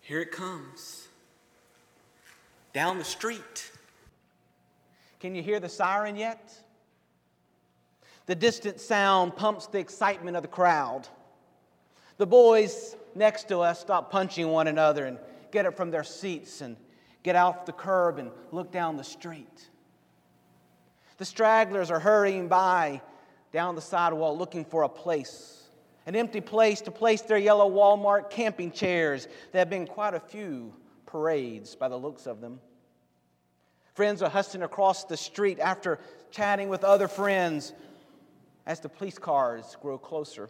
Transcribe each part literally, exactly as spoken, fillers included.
Here it comes. Down the street. Can you hear the siren yet? The distant sound pumps the excitement of the crowd. The boys next to us stop punching one another and get up from their seats and get off the curb and look down the street. The stragglers are hurrying by down the sidewalk looking for a place, an empty place to place their yellow Walmart camping chairs. There have been quite a few parades by the looks of them. Friends are hustling across the street after chatting with other friends as the police cars grow closer.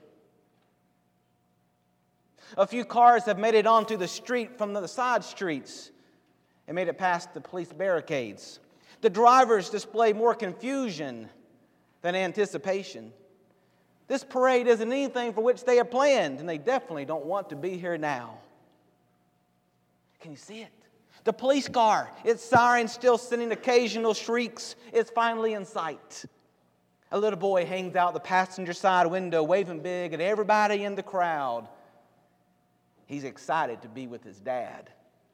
A few cars have made it onto the street from the side streets and made it past the police barricades. The drivers display more confusion than anticipation. This parade isn't anything for which they have planned, and they definitely don't want to be here now. Can you see it? The police car, its siren still sending occasional shrieks, is finally in sight. A little boy hangs out the passenger side window, waving big at everybody in the crowd. He's excited to be with his dad.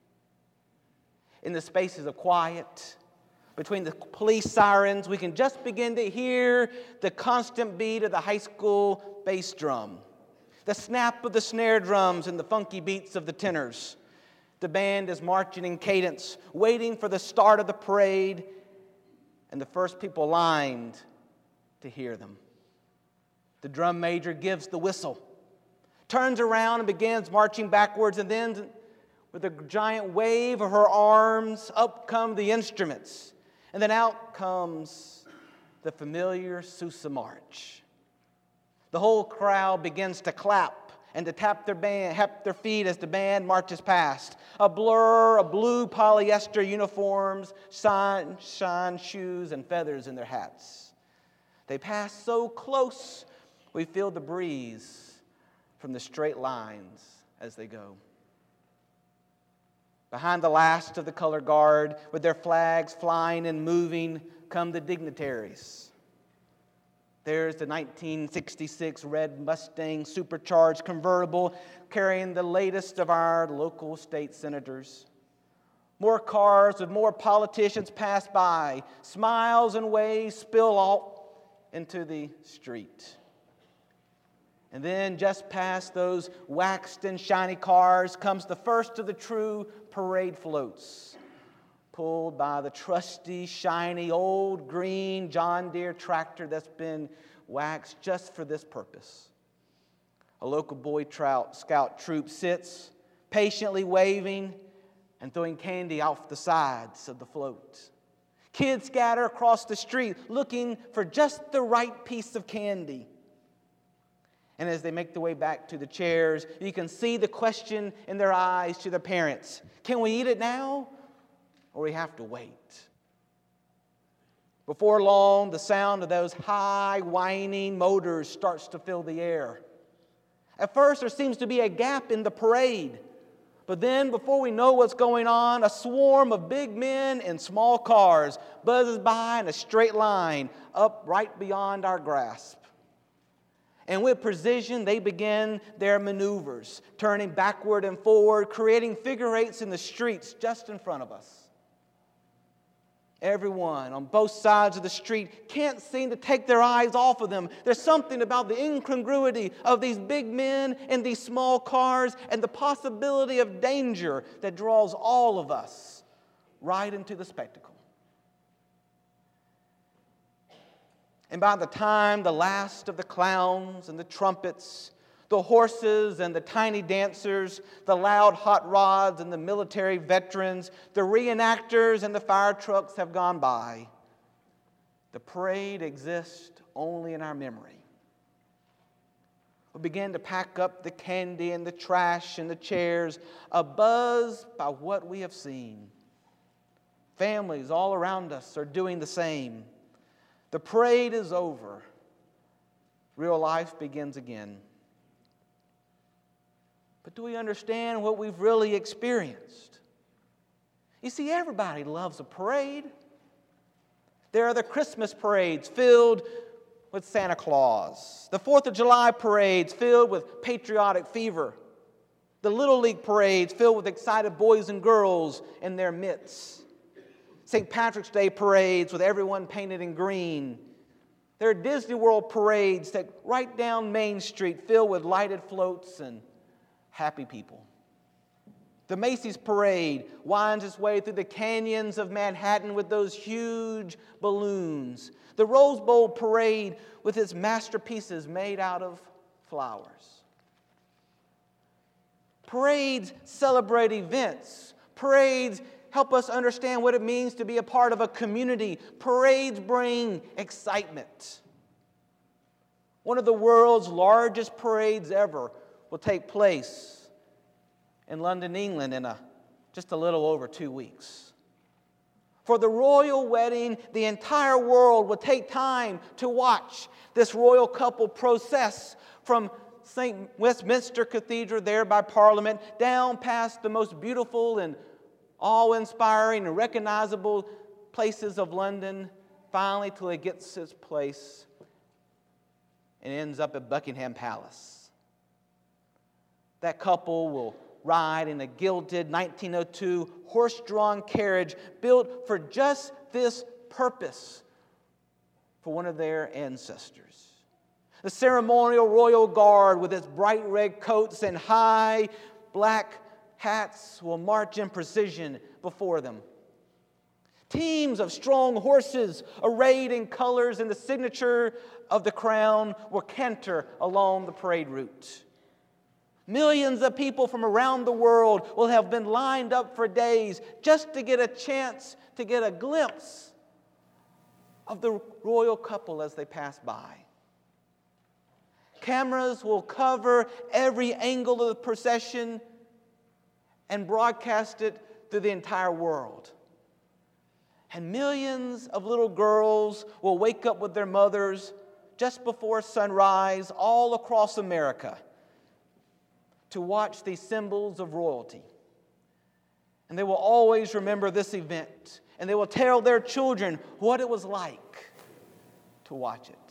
In the spaces of quiet, between the police sirens, we can just begin to hear the constant beat of the high school bass drum, the snap of the snare drums and the funky beats of the tenors. The band is marching in cadence, waiting for the start of the parade and the first people lined to hear them. The drum major gives the whistle, turns around and begins marching backwards, and then with a giant wave of her arms, up come the instruments, and then out comes the familiar Sousa March. The whole crowd begins to clap and to tap their band, tap their feet as the band marches past. A blur of blue polyester uniforms, shine, shine shoes, and feathers in their hats. They pass so close, we feel the breeze from the straight lines as they go. Behind the last of the color guard, with their flags flying and moving, come the dignitaries. There's the nineteen sixty-six red Mustang supercharged convertible carrying the latest of our local state senators. More cars with more politicians pass by. Smiles and waves spill off into the street. And then just past those waxed and shiny cars comes the first of the true parade floats, pulled by the trusty, shiny, old green John Deere tractor that's been waxed just for this purpose. A local Boy Scout troop sits, patiently waving and throwing candy off the sides of the float. Kids scatter across the street looking for just the right piece of candy. And as they make their way back to the chairs, you can see the question in their eyes to their parents. Can we eat it now, or we have to wait? Before long, the sound of those high, whining motors starts to fill the air. At first, there seems to be a gap in the parade. But then, before we know what's going on, a swarm of big men in small cars buzzes by in a straight line up right beyond our grasp. And with precision, they begin their maneuvers, turning backward and forward, creating figure eights in the streets just in front of us. Everyone on both sides of the street can't seem to take their eyes off of them. There's something about the incongruity of these big men in these small cars and the possibility of danger that draws all of us right into the spectacle. And by the time the last of the clowns and the trumpets, the horses and the tiny dancers, the loud hot rods and the military veterans, the reenactors and the fire trucks have gone by, the parade exists only in our memory. We begin to pack up the candy and the trash and the chairs, abuzz by what we have seen. Families all around us are doing the same. The parade is over. Real life begins again. But do we understand what we've really experienced? You see, everybody loves a parade. There are the Christmas parades filled with Santa Claus, the Fourth of July parades filled with patriotic fever, The Little League parades filled with excited boys and girls in their midst. Saint Patrick's Day parades with everyone painted in green. There are Disney World parades that right down Main Street filled with lighted floats and happy people. The Macy's parade winds its way through the canyons of Manhattan with those huge balloons. The Rose Bowl parade with its masterpieces made out of flowers. Parades celebrate events. Parades help us understand what it means to be a part of a community. Parades bring excitement. One of the world's largest parades ever will take place in London, England in a, just a little over two weeks. For the royal wedding, the entire world will take time to watch this royal couple process from Saint Westminster Cathedral there by Parliament down past the most beautiful and awe-inspiring and recognizable places of London, finally till it gets its place and ends up at Buckingham Palace. That couple will ride in a gilded nineteen oh two horse-drawn carriage built for just this purpose for one of their ancestors. The ceremonial royal guard with its bright red coats and high black hats will march in precision before them. Teams of strong horses arrayed in colors and the signature of the crown will canter along the parade route. Millions of people from around the world will have been lined up for days just to get a chance to get a glimpse of the royal couple as they pass by. Cameras will cover every angle of the procession and broadcast it through the entire world. And millions of little girls will wake up with their mothers just before sunrise all across America to watch these symbols of royalty. And they will always remember this event, and they will tell their children what it was like to watch it.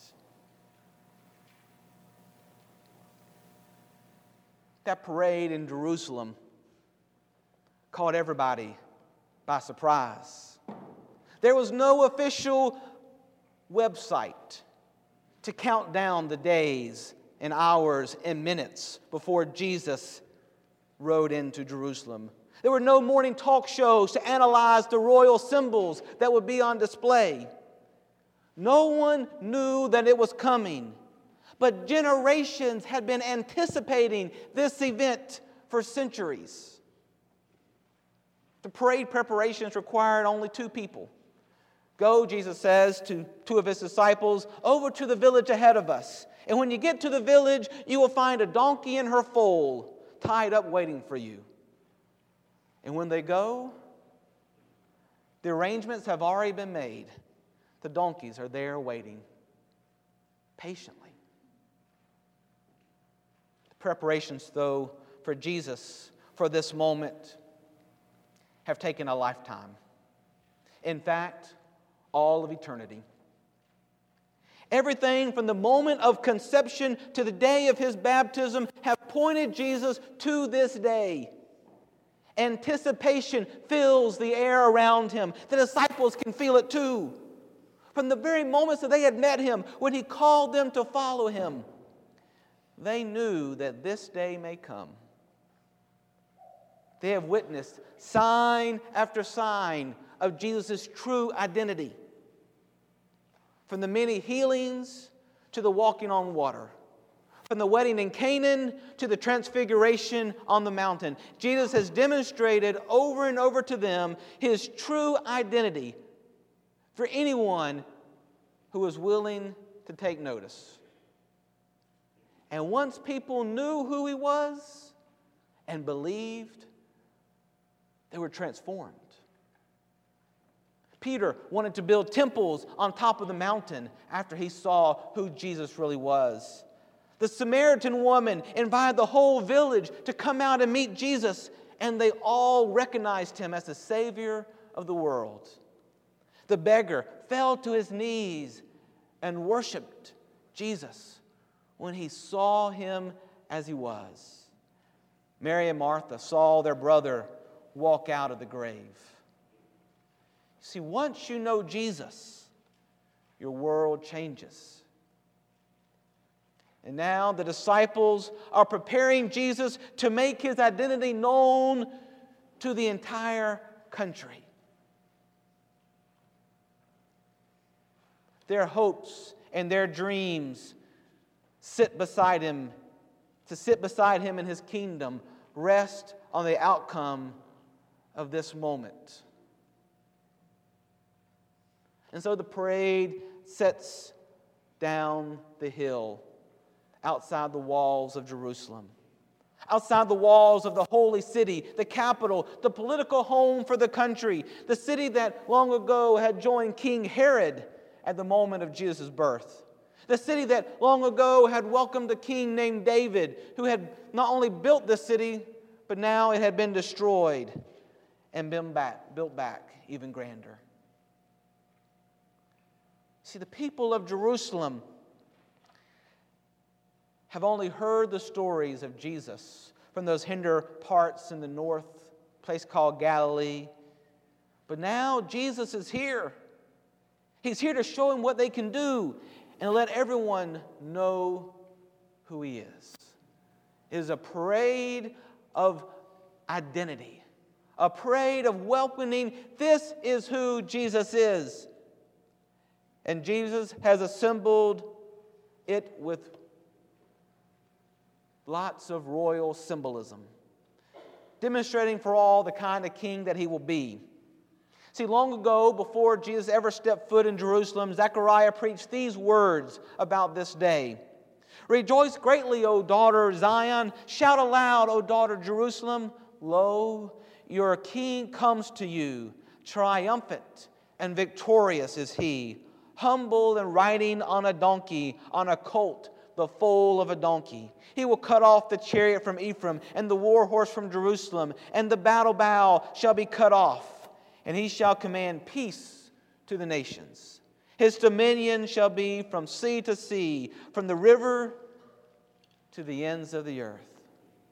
That parade in Jerusalem caught everybody by surprise. There was no official website to count down the days and hours and minutes before Jesus rode into Jerusalem. There were no morning talk shows to analyze the royal symbols that would be on display. No one knew that it was coming, but generations had been anticipating this event for centuries. The parade preparations required only two people. Go, Jesus says to two of his disciples, over to the village ahead of us. And when you get to the village, you will find a donkey and her foal tied up waiting for you. And when they go, the arrangements have already been made. The donkeys are there waiting patiently. The preparations, though, for Jesus for this moment have taken a lifetime. In fact, all of eternity. Everything from the moment of conception to the day of his baptism have pointed Jesus to this day. Anticipation fills the air around him. The disciples can feel it too. From the very moments that they had met him, when he called them to follow him, they knew that this day may come. They have witnessed sign after sign of Jesus' true identity. From the many healings to the walking on water. From the wedding in Canaan to the transfiguration on the mountain. Jesus has demonstrated over and over to them his true identity for anyone who is willing to take notice. And once people knew who he was and believed, they were transformed. Peter wanted to build temples on top of the mountain after he saw who Jesus really was. The Samaritan woman invited the whole village to come out and meet Jesus, and they all recognized him as the Savior of the world. The beggar fell to his knees and worshiped Jesus when he saw him as he was. Mary and Martha saw their brother walk out of the grave. See, once you know Jesus, your world changes. And now the disciples are preparing Jesus to make his identity known to the entire country. Their hopes and their dreams sit beside him, to sit beside him in his kingdom, rest on the outcome of this moment. And so the parade sets down the hill outside the walls of Jerusalem, outside the walls of the holy city, the capital, the political home for the country, the city that long ago had joined King Herod at the moment of Jesus' birth. The city that long ago had welcomed a king named David, who had not only built this city, but now it had been destroyed and been back, built back even grander. See, the people of Jerusalem have only heard the stories of Jesus from those hinder parts in the north, place called Galilee. But now Jesus is here. He's here to show them what they can do and let everyone know who he is. It is a parade of identity, a parade of welcoming. This is who Jesus is. And Jesus has assembled it with lots of royal symbolism, demonstrating for all the kind of king that he will be. See, long ago, before Jesus ever stepped foot in Jerusalem, Zechariah preached these words about this day. Rejoice greatly, O daughter Zion. Shout aloud, O daughter Jerusalem. Lo, your king comes to you. Triumphant and victorious is he, humble and riding on a donkey, on a colt, the foal of a donkey. He will cut off the chariot from Ephraim and the war horse from Jerusalem, and the battle bow shall be cut off. And he shall command peace to the nations. His dominion shall be from sea to sea, from the river to the ends of the earth.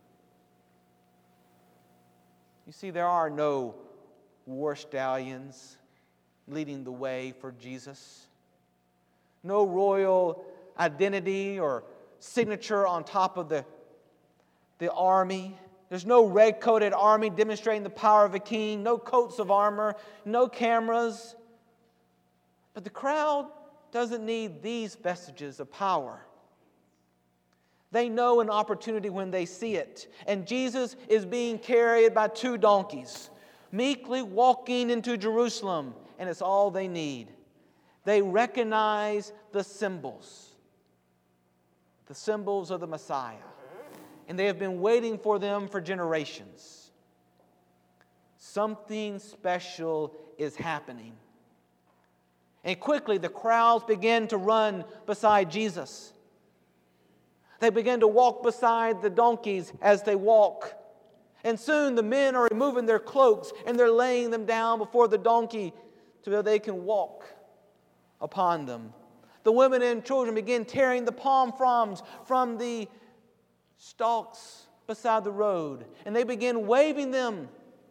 You see, there are no war stallions leading the way for Jesus. No royal identity or signature on top of the, the army. There's no red-coated army demonstrating the power of a king, no coats of armor, no cameras. But the crowd doesn't need these vestiges of power. They know an opportunity when they see it. And Jesus is being carried by two donkeys, meekly walking into Jerusalem, and it's all they need. They recognize the symbols, the symbols of the Messiah. And they have been waiting for them for generations. Something special is happening. And quickly the crowds begin to run beside Jesus. They begin to walk beside the donkeys as they walk. And soon the men are removing their cloaks and they're laying them down before the donkey so that they can walk upon them. The women and children begin tearing the palm fronds from the stalks beside the road, and they begin waving them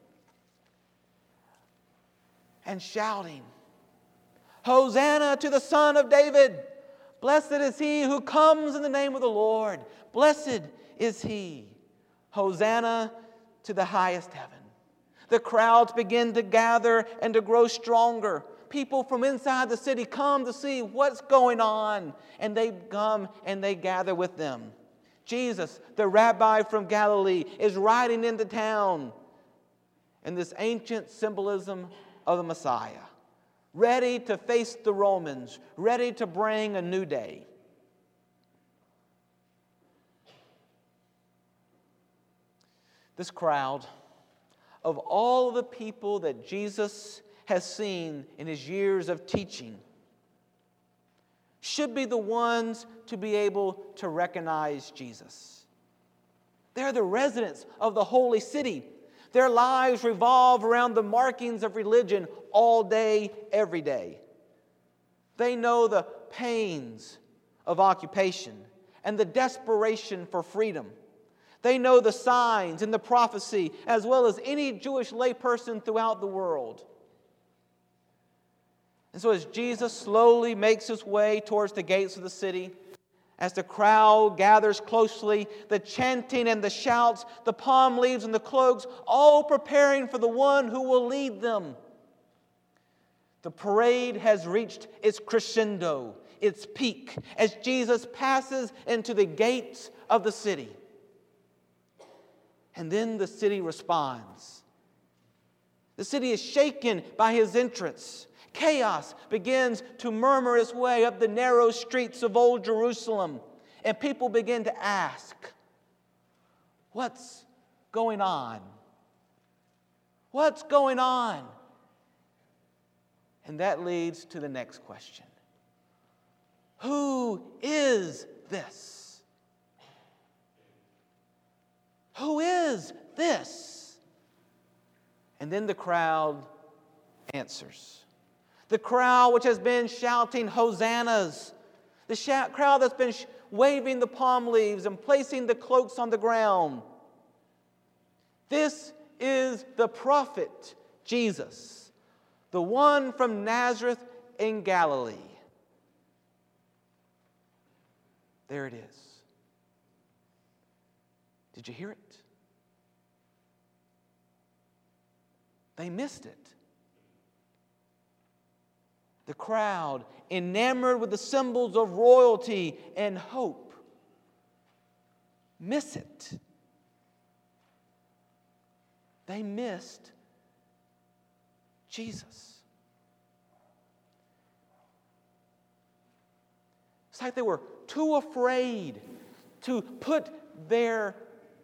and shouting, Hosanna to the Son of David! Blessed is he who comes in the name of the Lord. Blessed is he. Hosanna to the highest heaven. The crowds begin to gather and to grow stronger. People from inside the city come to see what's going on, and they come and they gather with them. Jesus, the rabbi from Galilee, is riding into town in this ancient symbolism of the Messiah, ready to face the Romans, ready to bring a new day. This crowd, of all the people that Jesus has seen in his years of teaching, should be the ones to be able to recognize Jesus. They're the residents of the holy city. Their lives revolve around the markings of religion all day, every day. They know the pains of occupation and the desperation for freedom. They know the signs and the prophecy as well as any Jewish layperson throughout the world. And so as Jesus slowly makes his way towards the gates of the city, as the crowd gathers closely, the chanting and the shouts, the palm leaves and the cloaks, all preparing for the one who will lead them. The parade has reached its crescendo, its peak, as Jesus passes into the gates of the city. And then the city responds. The city is shaken by his entrance. Chaos begins to murmur its way up the narrow streets of Old Jerusalem. And people begin to ask, what's going on? What's going on? And that leads to the next question. Who is this? Who is this? And then the crowd answers. The crowd which has been shouting hosannas. The shout, crowd that's been sh- waving the palm leaves and placing the cloaks on the ground. This is the prophet Jesus, the one from Nazareth in Galilee. There it is. Did you hear it? They missed it. The crowd, enamored with the symbols of royalty and hope, miss it. They missed Jesus. It's like they were too afraid to put their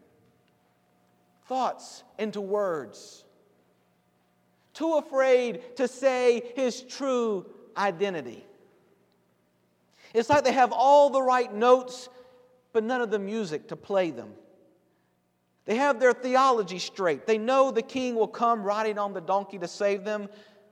thoughts into words. Too afraid to say his true identity. It's like they have all the right notes, but none of the music to play them. They have their theology straight. They know the king will come riding on the donkey to save them.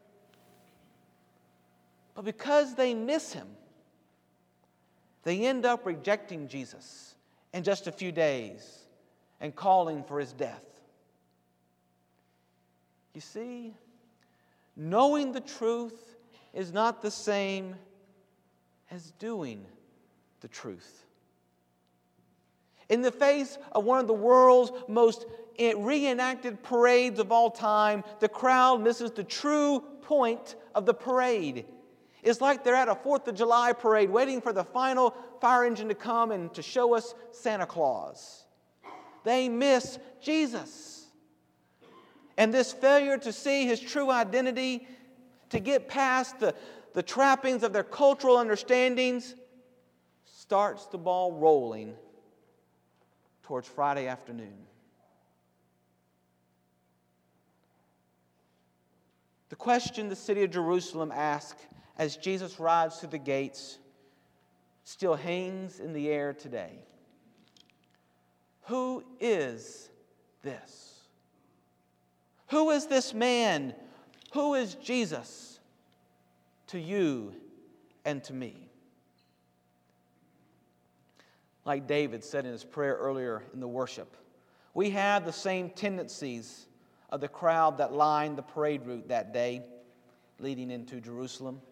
But because they miss him, they end up rejecting Jesus in just a few days and calling for his death. You see, knowing the truth is not the same as doing the truth. In the face of one of the world's most reenacted parades of all time, the crowd misses the true point of the parade. It's like they're at a fourth of July parade waiting for the final fire engine to come and to show us Santa Claus. They miss Jesus. And this failure to see his true identity, to get past the, the trappings of their cultural understandings, starts the ball rolling towards Friday afternoon. The question the city of Jerusalem asks as Jesus rides through the gates still hangs in the air today. Who is this? Who is this man? Who is Jesus to you and to me? Like David said in his prayer earlier in the worship, we have the same tendencies of the crowd that lined the parade route that day leading into Jerusalem.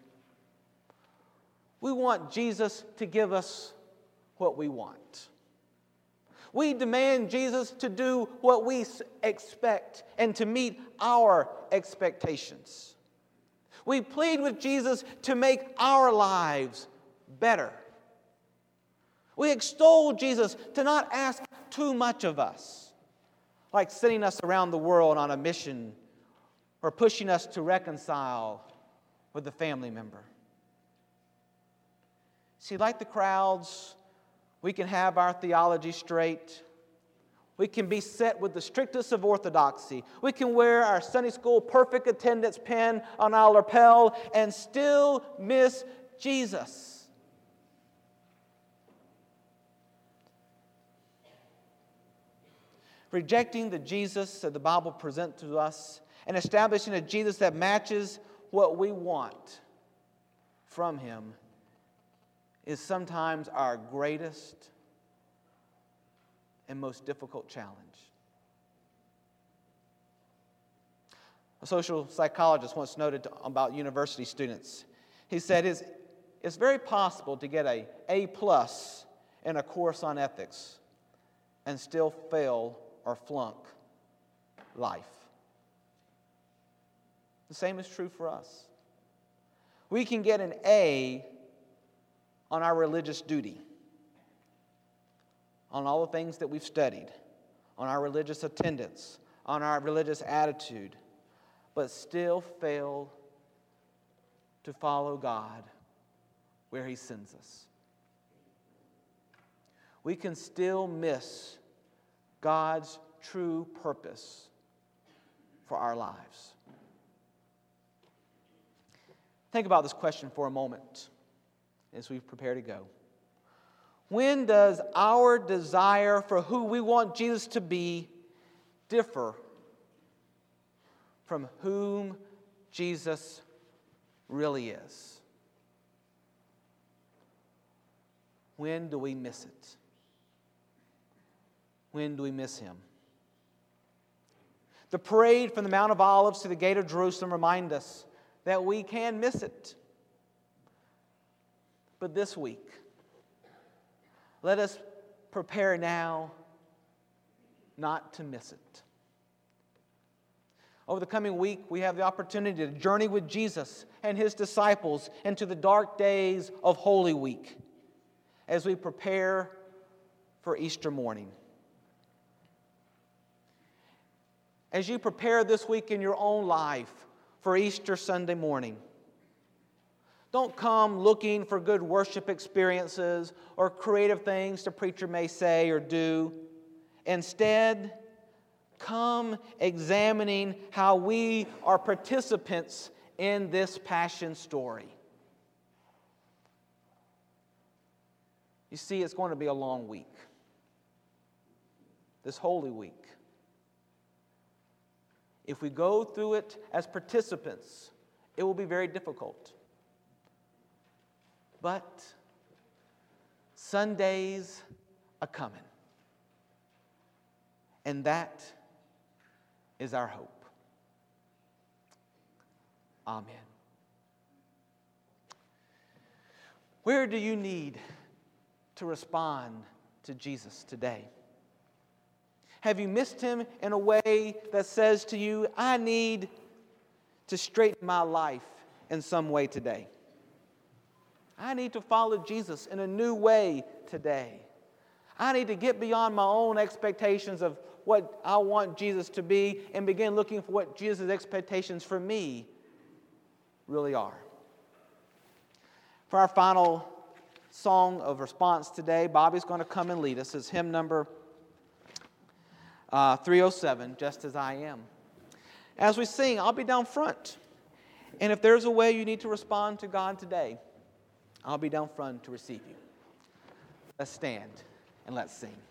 We want Jesus to give us what we want. We demand Jesus to do what we expect and to meet our expectations. We plead with Jesus to make our lives better. We extol Jesus to not ask too much of us, like sending us around the world on a mission or pushing us to reconcile with a family member. See, like the crowds, we can have our theology straight. We can be set with the strictest of orthodoxy. We can wear our Sunday school perfect attendance pin on our lapel and still miss Jesus. Rejecting the Jesus that the Bible presents to us and establishing a Jesus that matches what we want from him is sometimes our greatest and most difficult challenge. A social psychologist once noted about university students. He said, it's, it's very possible to get a A plus in a course on ethics and still fail or flunk life. The same is true for us. We can get an A on our religious duty, on all the things that we've studied, on our religious attendance, on our religious attitude, but still fail to follow God where He sends us. We can still miss God's true purpose for our lives. Think about this question for a moment as we prepare to go. When does our desire for who we want Jesus to be differ from whom Jesus really is? When do we miss it? When do we miss Him? The parade from the Mount of Olives to the gate of Jerusalem remind us that we can miss it. But this week, let us prepare now not to miss it. Over the coming week, we have the opportunity to journey with Jesus and His disciples into the dark days of Holy Week as we prepare for Easter morning. As you prepare this week in your own life for Easter Sunday morning, don't come looking for good worship experiences or creative things the preacher may say or do. Instead, come examining how we are participants in this passion story. You see, it's going to be a long week, this Holy Week. If we go through it as participants, it will be very difficult. But Sunday's a coming. And that is our hope. Amen. Where do you need to respond to Jesus today? Have you missed Him in a way that says to you, I need to straighten my life in some way today? I need to follow Jesus in a new way today. I need to get beyond my own expectations of what I want Jesus to be and begin looking for what Jesus' expectations for me really are. For our final song of response today, Bobby's going to come and lead us. It's hymn number uh, three oh seven, Just As I Am. As we sing, I'll be down front. And if there's a way you need to respond to God today, I'll be down front to receive you. Let's stand and let's sing.